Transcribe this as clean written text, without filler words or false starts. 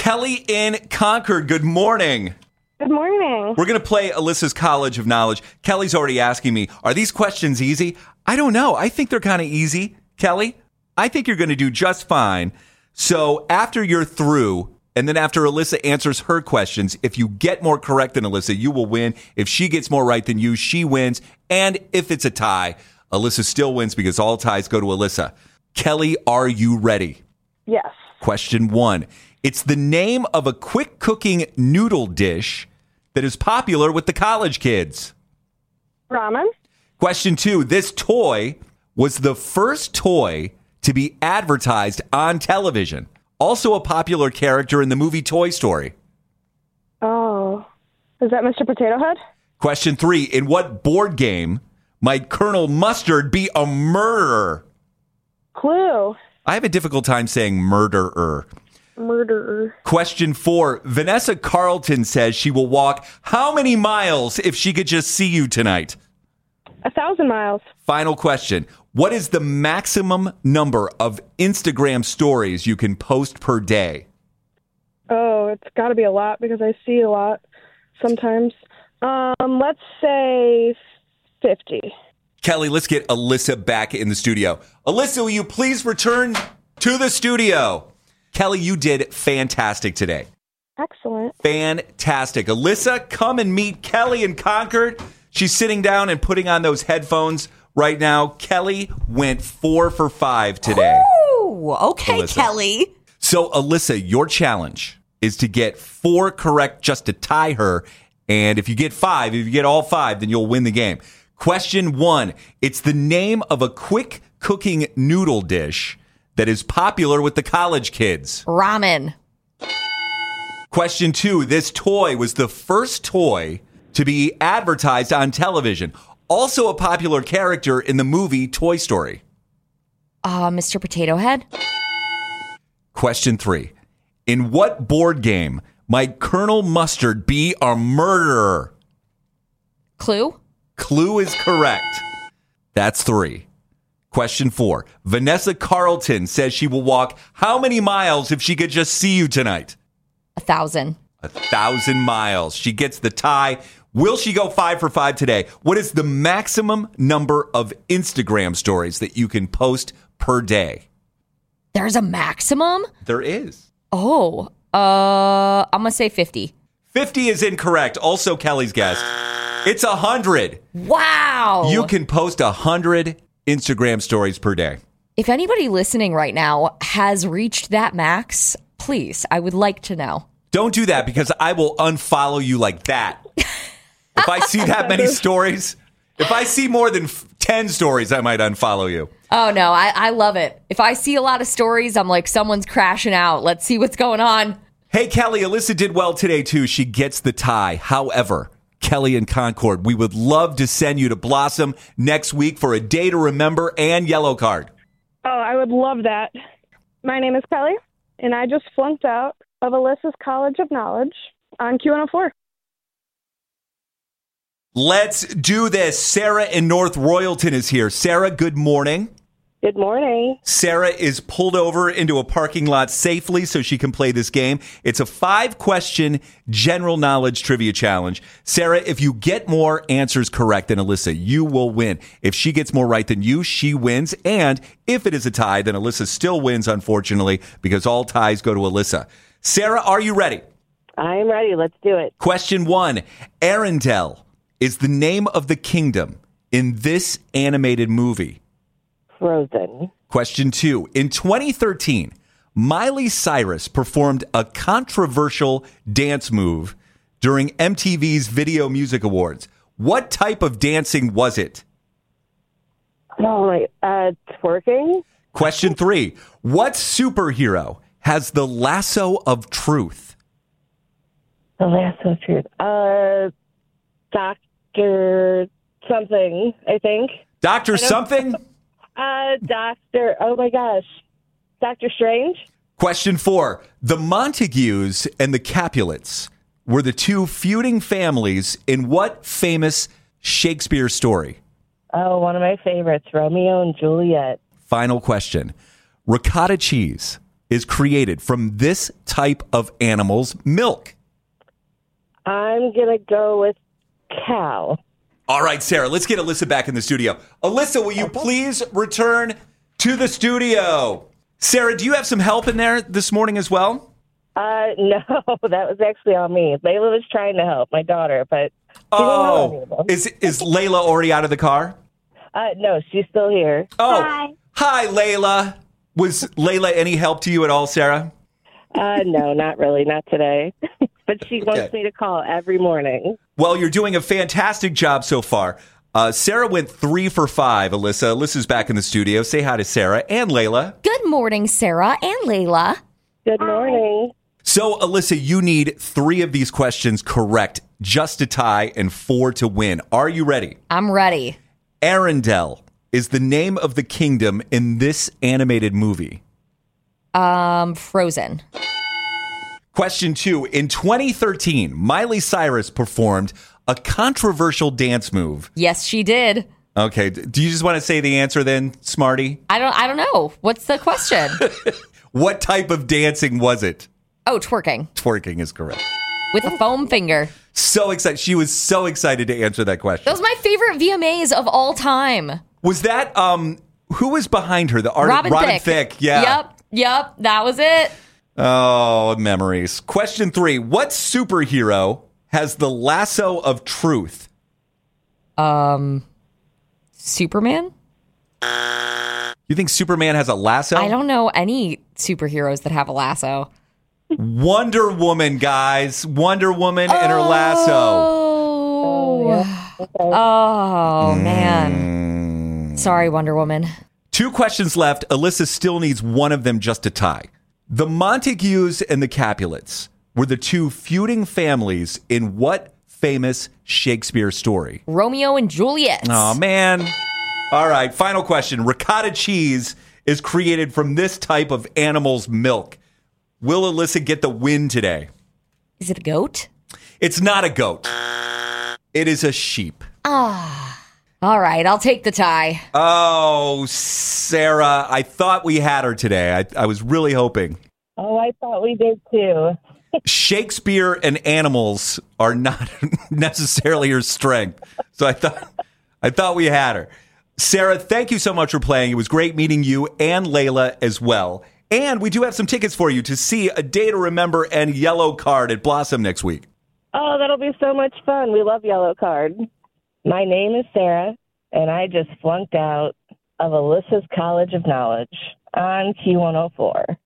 Kelly in Concord, good morning. Good morning. We're going to play Alyssa's College of Knowledge. Kelly's already asking me, are these questions easy? I don't know. I think they're kind of easy. Kelly, I think you're going to do just fine. So after you're through, and then after Alyssa answers her questions, if you get more correct than Alyssa, you will win. If she gets more right than you, she wins. And if it's a tie, Alyssa still wins because all ties go to Alyssa. Kelly, are you ready? Yes. Question 1. It's the name of a quick cooking noodle dish that is popular with the college kids. Ramen. Question 2. This toy was the first toy to be advertised on television. Also a popular character in the movie Toy Story. Oh. Is that Mr. Potato Head? Question 3. In what board game might Colonel Mustard be a murderer? Clue. I have a difficult time saying murderer. Murderer. Question 4. Vanessa Carlton says she will walk how many miles if she could just see you tonight? 1,000 miles. Final question. What is the maximum number of Instagram stories you can post per day? Oh, it's got to be a lot because I see a lot sometimes. Let's say 50. Kelly, let's get Alyssa back in the studio. Alyssa, will you please return to the studio? Kelly, you did fantastic today. Excellent. Fantastic. Alyssa, come and meet Kelly in Concord. She's sitting down and putting on those headphones right now. Kelly went 4 for 5 today. Oh, okay, Alyssa. Kelly. So, Alyssa, your challenge is to get 4 correct just to tie her. And if you get all 5, then you'll win the game. Question 1. It's the name of a quick cooking noodle dish that is popular with the college kids. Ramen. Question 2. This toy was the first toy to be advertised on television. Also a popular character in the movie Toy Story. Mr. Potato Head. Question 3. In what board game might Colonel Mustard be a murderer? Clue. Clue is correct. That's 3. Question 4. Vanessa Carlton says she will walk how many miles if she could just see you tonight? 1,000. 1,000 miles. She gets the tie. Will she go 5 for 5 today? What is the maximum number of Instagram stories that you can post per day? There's a maximum? There is. Oh, I'm going to say 50. 50 is incorrect. Also Kelly's guess. It's 100. Wow. You can post 100 Instagram stories per day. If anybody listening right now has reached that max, please, I would like to know. Don't do that because I will unfollow you like that. If I see that many stories, if I see more than 10 stories, I might unfollow you. Oh, no, I love it. If I see a lot of stories, I'm like, someone's crashing out. Let's see what's going on. Hey, Kelly, Alyssa did well today, too. She gets the tie. However, Kelly in Concord, we would love to send you to Blossom next week for a day to remember and yellow card. Oh, I would love that. My name is Kelly, and I just flunked out of Alyssa's College of Knowledge on Q104. Let's do this. Sarah in North Royalton is here. Sarah, good morning. Good morning. Sarah is pulled over into a parking lot safely so she can play this game. It's a 5-question general knowledge trivia challenge. Sarah, if you get more answers correct than Alyssa, you will win. If she gets more right than you, she wins. And if it is a tie, then Alyssa still wins, unfortunately, because all ties go to Alyssa. Sarah, are you ready? I'm ready. Let's do it. Question 1. Arendelle is the name of the kingdom in this animated movie. Frozen. Question 2. In 2013, Miley Cyrus performed a controversial dance move during MTV's Video Music Awards. What type of dancing was it? Oh, my, twerking? Question 3. What superhero has the lasso of truth? The lasso of truth. Dr. something, I think. Dr. something? Doctor, oh my gosh. Dr. Strange? Question 4. The Montagues and the Capulets were the 2 feuding families in what famous Shakespeare story? Oh, one of my favorites, Romeo and Juliet. Final question. Ricotta cheese is created from this type of animal's milk? I'm going to go with cow. All right, Sarah, let's get Alyssa back in the studio. Alyssa, will you please return to the studio? Sarah, do you have some help in there this morning as well? No, that was actually on me. Layla was trying to help my daughter, but she didn't know any of them. Is Layla already out of the car? No, she's still here. Oh, hi, Layla. Was Layla any help to you at all, Sarah? No, not really, not today. But she wants me to call every morning. Well, you're doing a fantastic job so far. Sarah went 3 for 5, Alyssa. Alyssa's back in the studio. Say hi to Sarah and Layla. Good morning, Sarah and Layla. Good morning. So, Alyssa, you need 3 of these questions correct just to tie and 4 to win. Are you ready? I'm ready. Arendelle is the name of the kingdom in this animated movie. Frozen. Question 2. In 2013, Miley Cyrus performed a controversial dance move. Yes, she did. Okay. Do you just want to say the answer then, Smarty? I don't know. What's the question? What type of dancing was it? Oh, twerking. Twerking is correct. With a foam finger. So excited. She was so excited to answer that question. That was my favorite VMAs of all time. Was that, who was behind her? The artist? Robin Thicke. Yeah. Yep. That was it. Oh, memories. Question 3. What superhero has the lasso of truth? Superman? You think Superman has a lasso? I don't know any superheroes that have a lasso. Wonder Woman, guys. Wonder Woman and her lasso. Oh, man. Sorry, Wonder Woman. 2 questions left. Alyssa still needs one of them just to tie. The Montagues and the Capulets were the 2 feuding families in what famous Shakespeare story? Romeo and Juliet. Oh, man. All right, final question. Ricotta cheese is created from this type of animal's milk. Will Alyssa get the win today? Is it a goat? It's not a goat. It is a sheep. All right, I'll take the tie. Oh, Sarah, I thought we had her today. I was really hoping. Oh, I thought we did too. Shakespeare and animals are not necessarily her strength. So I thought we had her. Sarah, thank you so much for playing. It was great meeting you and Layla as well. And we do have some tickets for you to see A Day to Remember and Yellow Card at Blossom next week. Oh, that'll be so much fun. We love Yellow Card. My name is Sarah, and I just flunked out of Alyssa's College of Knowledge on Q104.